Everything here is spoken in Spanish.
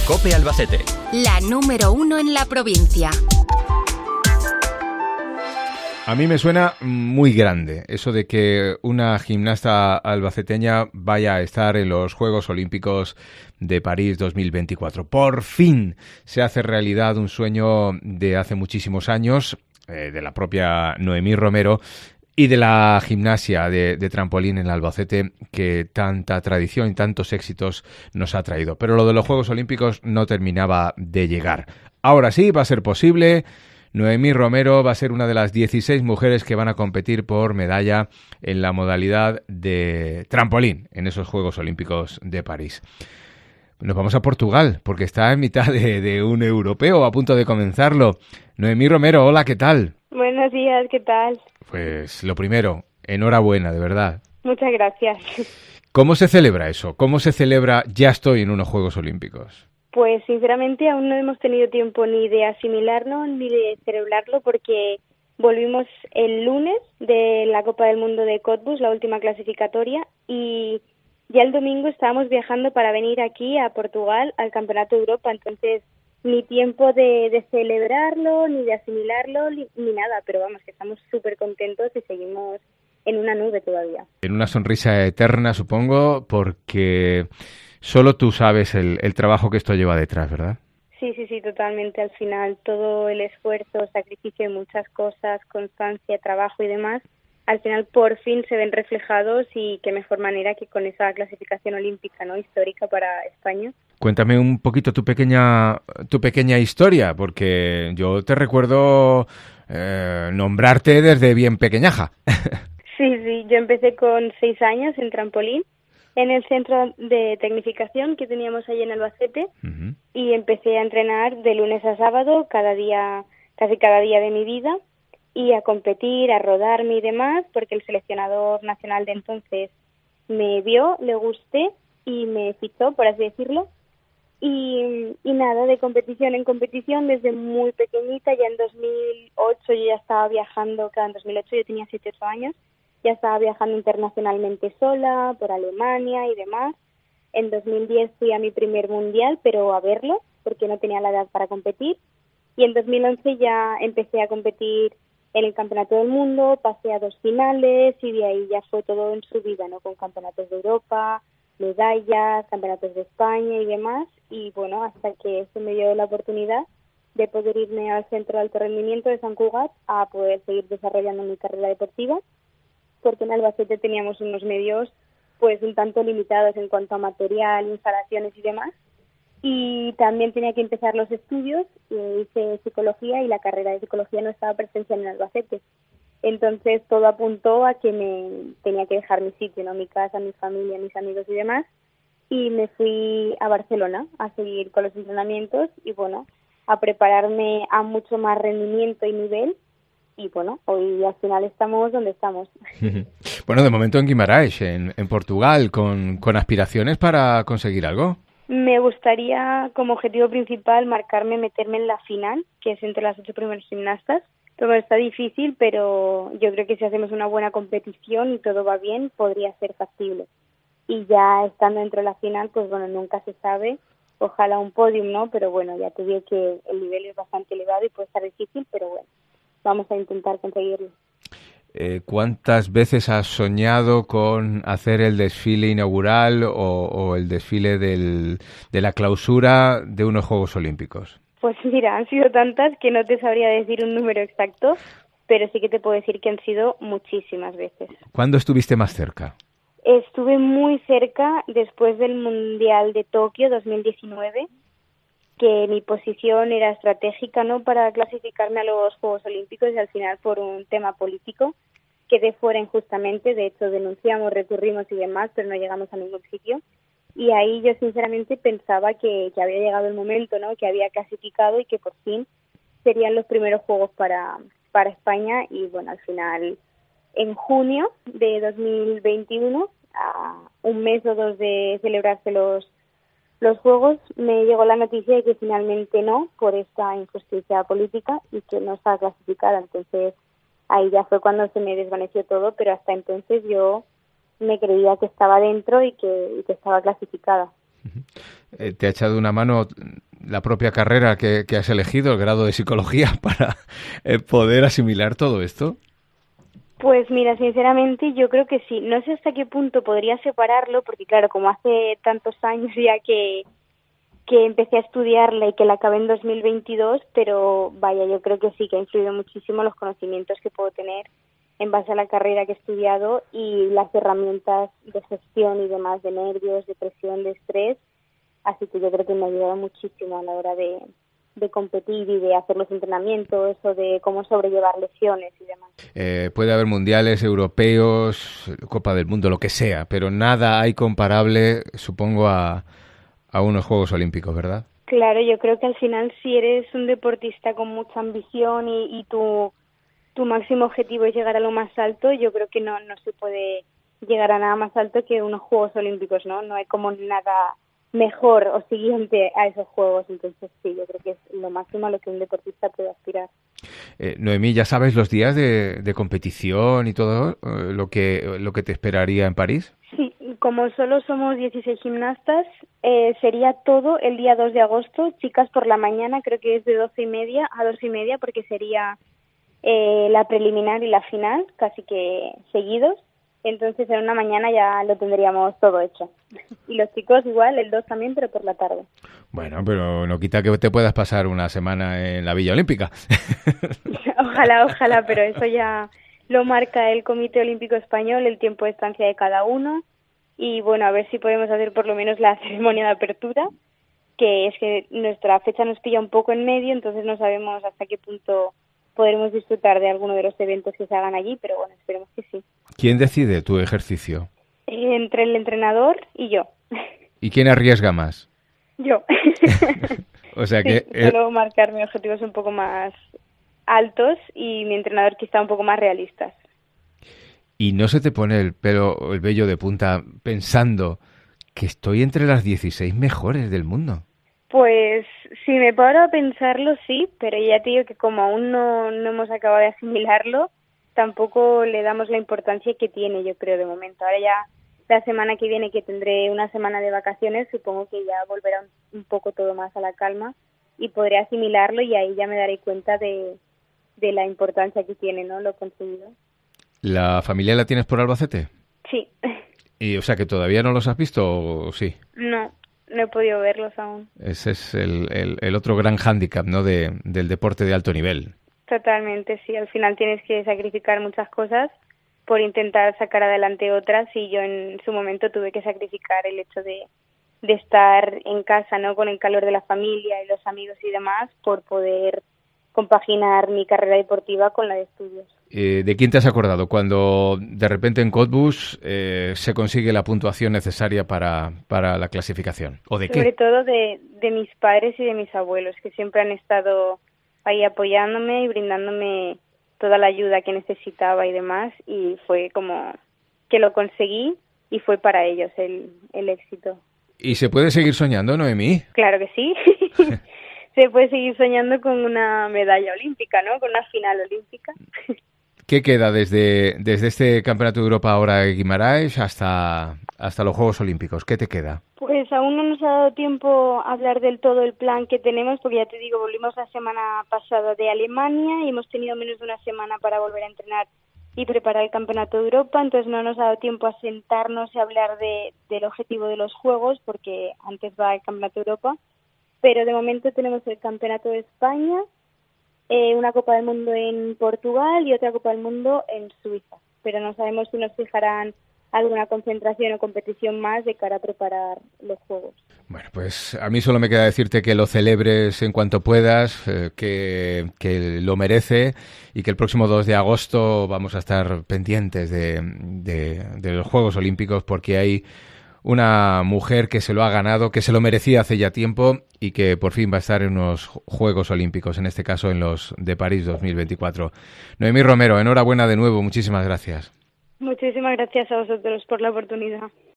COPE Albacete. La número 1 en la provincia. A mí me suena muy grande eso de que una gimnasta albaceteña vaya a estar en los Juegos Olímpicos de París 2024. Por fin se hace realidad un sueño de hace muchísimos años, de la propia Noemí Romero y de la gimnasia de trampolín en Albacete, que tanta tradición y tantos éxitos nos ha traído. Pero lo de los Juegos Olímpicos no terminaba de llegar. Ahora sí, va a ser posible. Noemí Romero va a ser una de las 16 mujeres que van a competir por medalla en la modalidad de trampolín en esos Juegos Olímpicos de París. Nos vamos a Portugal, porque está en mitad de un europeo, a punto de comenzarlo. Noemí Romero, hola, ¿qué tal? Buenos días, ¿qué tal? Pues lo primero, enhorabuena, de verdad. Muchas gracias. ¿Cómo se celebra eso? ¿Cómo se celebra ya estoy en unos Juegos Olímpicos? Pues sinceramente aún no hemos tenido tiempo ni de asimilarlo ni de celebrarlo, porque volvimos el lunes de la Copa del Mundo de Cottbus, la última clasificatoria, y ya el domingo estábamos viajando para venir aquí a Portugal al Campeonato de Europa, entonces ni tiempo de celebrarlo, ni de asimilarlo, ni nada, pero vamos, que estamos súper contentos y seguimos en una nube todavía. En una sonrisa eterna, supongo, porque solo tú sabes el trabajo que esto lleva detrás, ¿verdad? Sí, totalmente. Al final todo el esfuerzo, sacrificio de muchas cosas, constancia, trabajo y demás, al final por fin se ven reflejados, y qué mejor manera que con esa clasificación olímpica, ¿no?, histórica para España. Cuéntame un poquito tu pequeña historia, porque yo te recuerdo nombrarte desde bien pequeñaja. Sí, yo empecé con 6 años en trampolín en el centro de tecnificación que teníamos allí en Albacete. Uh-huh. Y empecé a entrenar de lunes a sábado, casi cada día de mi vida, y a competir, a rodarme y demás, porque el seleccionador nacional de entonces me vio, le gusté y me fichó, por así decirlo. Y nada, de competición en competición desde muy pequeñita. Ya en 2008 yo ya estaba viajando, en 2008 yo tenía 7-8 años, ya estaba viajando internacionalmente sola, por Alemania y demás. En 2010 fui a mi primer mundial, pero a verlo, porque no tenía la edad para competir. Y en 2011 ya empecé a competir en el Campeonato del Mundo, pasé a 2 finales y de ahí ya fue todo en subida, ¿no?, con campeonatos de Europa, medallas, campeonatos de España y demás. Y bueno, hasta que se me dio la oportunidad de poder irme al Centro de Alto Rendimiento de Sant Cugat a poder seguir desarrollando mi carrera deportiva, porque en Albacete teníamos unos medios pues un tanto limitados en cuanto a material, instalaciones y demás. Y también tenía que empezar los estudios, hice psicología y la carrera de psicología no estaba presencial en Albacete. Entonces todo apuntó a que me tenía que dejar mi sitio, ¿no?, mi casa, mi familia, mis amigos y demás, y me fui a Barcelona a seguir con los entrenamientos y bueno, a prepararme a mucho más rendimiento y nivel. Y bueno, hoy al final estamos donde estamos. Bueno, de momento en Guimarães, en Portugal, con aspiraciones para conseguir algo. Me gustaría, como objetivo principal, meterme en la final, que es entre las 8 primeras gimnastas. Todo está difícil, pero yo creo que si hacemos una buena competición y todo va bien, podría ser factible. Y ya estando dentro de la final, pues bueno, nunca se sabe. Ojalá un podium, ¿no? Pero bueno, ya te digo que el nivel es bastante elevado y puede estar difícil, pero bueno, vamos a intentar conseguirlo. ¿Cuántas veces has soñado con hacer el desfile inaugural o el desfile de la clausura de unos Juegos Olímpicos? Pues mira, han sido tantas que no te sabría decir un número exacto, pero sí que te puedo decir que han sido muchísimas veces. ¿Cuándo estuviste más cerca? Estuve muy cerca después del Mundial de Tokio 2019, que mi posición era estratégica, ¿no?, para clasificarme a los Juegos Olímpicos, y al final por un tema político quedé fuera injustamente. De hecho denunciamos, recurrimos y demás, pero no llegamos a ningún sitio. Y ahí yo sinceramente pensaba que había llegado el momento, ¿no?, que había clasificado y que por fin serían los primeros Juegos para España. Y bueno, al final en junio de 2021, a un mes o 2 de celebrarse los Juegos, me llegó la noticia de que finalmente no, por esta injusticia política, y que no estaba clasificada. Entonces ahí ya fue cuando se me desvaneció todo, pero hasta entonces yo me creía que estaba dentro y que estaba clasificada. ¿Te ha echado una mano la propia carrera que has elegido, el grado de psicología, para poder asimilar todo esto? Pues mira, sinceramente yo creo que sí. No sé hasta qué punto podría separarlo, porque claro, como hace tantos años ya que empecé a estudiarla y que la acabé en 2022, pero vaya, yo creo que sí, que ha influido muchísimo los conocimientos que puedo tener en base a la carrera que he estudiado y las herramientas de gestión y demás, de nervios, de presión, de estrés. Así que yo creo que me ha ayudado muchísimo a la hora de competir y de hacer los entrenamientos o de cómo sobrellevar lesiones y demás. Puede haber mundiales, europeos, Copa del Mundo, lo que sea, pero nada hay comparable, supongo, a unos Juegos Olímpicos, ¿verdad? Claro, yo creo que al final si eres un deportista con mucha ambición y tu máximo objetivo es llegar a lo más alto, yo creo que no se puede llegar a nada más alto que unos Juegos Olímpicos, ¿no? No hay como nada mejor o siguiente a esos juegos, entonces sí, yo creo que es lo máximo a lo que un deportista puede aspirar. Noemí, ¿ya sabes los días de competición y todo lo que te esperaría en París? Sí, como solo somos 16 gimnastas, sería todo el día 2 de agosto, chicas por la mañana, creo que es de 12:30 a 2:30, porque sería la preliminar y la final, casi que seguidos. Entonces en una mañana ya lo tendríamos todo hecho. Y los chicos igual, el 2 también, pero por la tarde. Bueno, pero no quita que te puedas pasar una semana en la Villa Olímpica. Ojalá, pero eso ya lo marca el Comité Olímpico Español, el tiempo de estancia de cada uno. Y bueno, a ver si podemos hacer por lo menos la ceremonia de apertura, que es que nuestra fecha nos pilla un poco en medio, entonces no sabemos hasta qué punto podremos disfrutar de alguno de los eventos que se hagan allí, pero bueno, esperemos que sí. ¿Quién decide tu ejercicio? Entre el entrenador y yo. ¿Y quién arriesga más? Yo. O sea que... Sí, suelo marcarme objetivos un poco más altos y mi entrenador quizá un poco más realistas. ¿Y no se te pone el vello de punta pensando que estoy entre las 16 mejores del mundo? Pues si me paro a pensarlo, sí, pero ya te digo que como aún no hemos acabado de asimilarlo, tampoco le damos la importancia que tiene, yo creo, de momento. Ahora ya la semana que viene, que tendré una semana de vacaciones, supongo que ya volverá un poco todo más a la calma y podré asimilarlo y ahí ya me daré cuenta de la importancia que tiene, ¿no?, lo conseguido. ¿La familia la tienes por Albacete? Sí. ¿Y o sea que todavía no los has visto o sí? No he podido verlos aún. Ese es el otro gran hándicap, ¿no?, del deporte de alto nivel. Totalmente, sí. Al final tienes que sacrificar muchas cosas por intentar sacar adelante otras y yo en su momento tuve que sacrificar el hecho de estar en casa, ¿no?, con el calor de la familia y los amigos y demás por poder compaginar mi carrera deportiva con la de estudios. ¿De quién te has acordado cuando de repente en Cottbus se consigue la puntuación necesaria para la clasificación? ¿O de qué? Sobre todo de mis padres y de mis abuelos, que siempre han estado ahí apoyándome y brindándome toda la ayuda que necesitaba y demás, y fue como que lo conseguí y fue para ellos el éxito. ¿Y se puede seguir soñando, Noemí? Claro que sí. Se puede seguir soñando con una medalla olímpica, ¿no?, con una final olímpica. ¿Qué queda desde este Campeonato de Europa ahora de Guimarães hasta los Juegos Olímpicos? ¿Qué te queda? Pues aún no nos ha dado tiempo a hablar del todo el plan que tenemos, porque ya te digo, volvimos la semana pasada de Alemania y hemos tenido menos de una semana para volver a entrenar y preparar el Campeonato de Europa, entonces no nos ha dado tiempo a sentarnos y hablar del objetivo de los Juegos, porque antes va el Campeonato de Europa, pero de momento tenemos el Campeonato de España, una Copa del Mundo en Portugal y otra Copa del Mundo en Suiza, pero no sabemos si nos fijarán alguna concentración o competición más de cara a preparar los Juegos. Bueno, pues a mí solo me queda decirte que lo celebres en cuanto puedas, que lo merece y que el próximo 2 de agosto vamos a estar pendientes de los Juegos Olímpicos, porque hay una mujer que se lo ha ganado, que se lo merecía hace ya tiempo y que por fin va a estar en unos Juegos Olímpicos, en este caso en los de París 2024. Noemí Romero, enhorabuena de nuevo, muchísimas gracias. Muchísimas gracias a vosotros por la oportunidad.